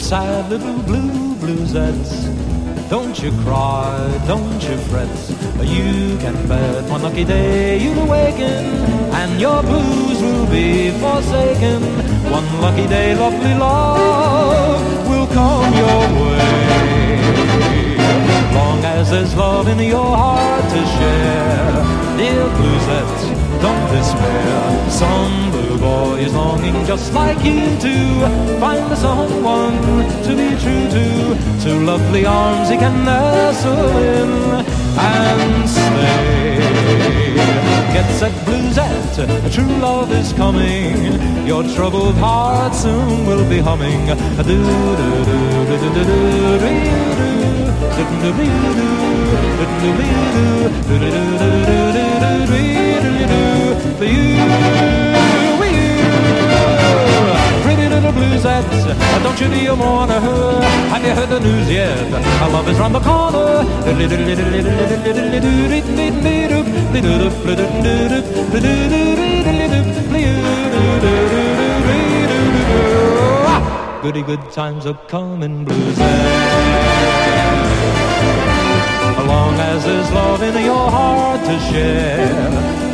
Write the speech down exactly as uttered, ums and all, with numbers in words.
sad little blue bluesettes. Don't you cry, don't you fret. You can bet one lucky day you'll awaken and your blues will be forsaken. One lucky day lovely love will come your way. Long as there's love in your heart to share, dear bluesette, don't despair. Some blue boy is longing just like you to find someone to be true to. Two lovely arms he can nestle in and stay. Get set, bluesette, true love is coming. Your troubled heart soon will be humming. Do do do do do do do do do pretty little bluesette, don't you dear wanna her? Have you heard the news yet? Our love is round the corner. Goody good times are coming, bluesette. As long as there's love in your heart to share,